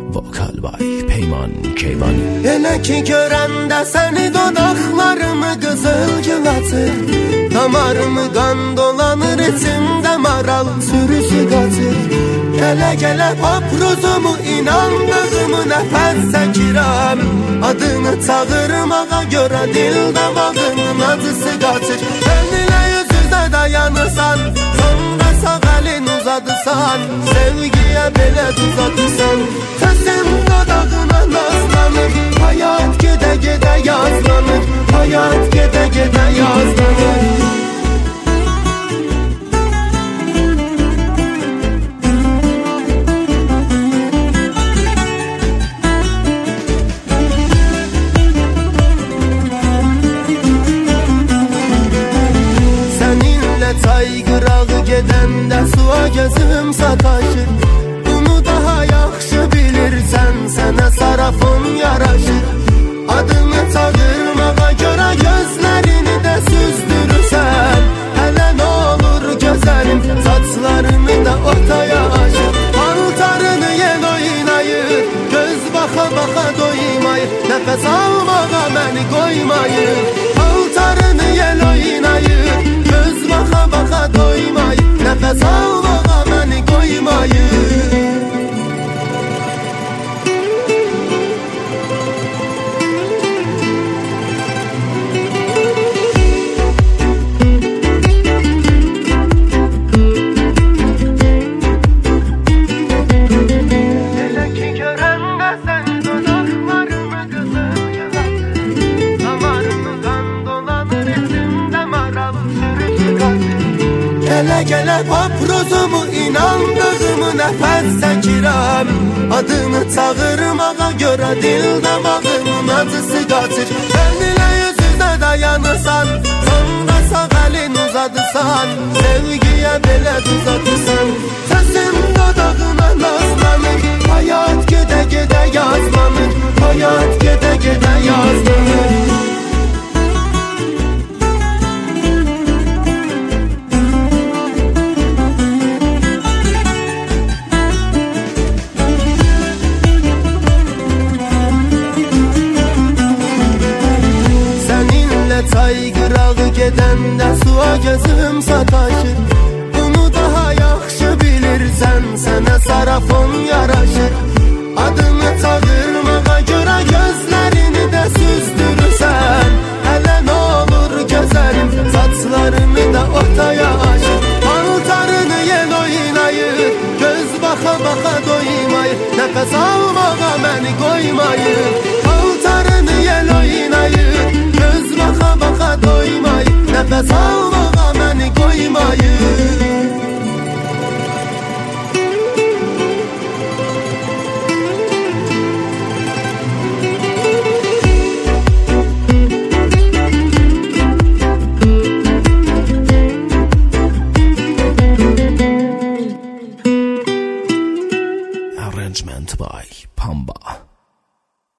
Vokal by Peyman Keyvani. Elə ki görəndə səni dodaqlarımı qızıl gül açır, damarımı qan dolanır, içimdə maral sürüsü qaçır. Gələ paprozumu inandığımı nəfəs çəkirəm, adını çağırmağa görə dil damağının acısı qaçır. Sən ilə yüz-üzə dayanırsan, sonra sağ əlin uzadırsan, sevgiyə belə duzatırsan. Səsin dodağına nazlanır, hayat gedə yazlanır, hayat gedə yazlanır. Çay qırağı gedəndə suya gözüm sataşır, bunu daha yaxşı bilirsən, sənə sarafın yaraşır. Adını çağırmağa görə gözlərini də süzdürürsən, hələ nə olur gözəlim, saçlarını da ortaya açır. Paltarını yel oynayır, göz baxa doymayır, nəfəs almağa məni qoymayır. Paltarını yel oynayır, göz baxa doymayır, nəfəs almağa məni qoymayır. Elə ki görəndə sən dodaqlarımı qızıl gül açır, damarımı qan dolanır, içimdə maral sürüsü qaçır. Gələ paprozumu inandığımı nəfəs çəkirəm, adını çağırmağa görə dil damağının acısı qaçır. Sən ilə yüz-üzə dayanırsan, sonra sağ əlin uzadırsan, sevgiyə belə duzatırsan. Səsin dodağına nazlanır, hayat gedə yazlanır, hayat gedə yazlanır. Çay qırağı gedəndə suya gözüm sataşır, bunu daha yaxşı bilirsən, sənə sarafın yaraşır. Adını çağırmağa görə gözlərini də süzdürürsən, hələ nə olur gözəlim, saçlarını da ortaya açır. Paltarını yel oynayır, göz baxa doymayır, nəfəs almağa məni qoymayır. Paltarını yel oynayır, göz baxa doymayır, nəfəs almağa məni qoymayır.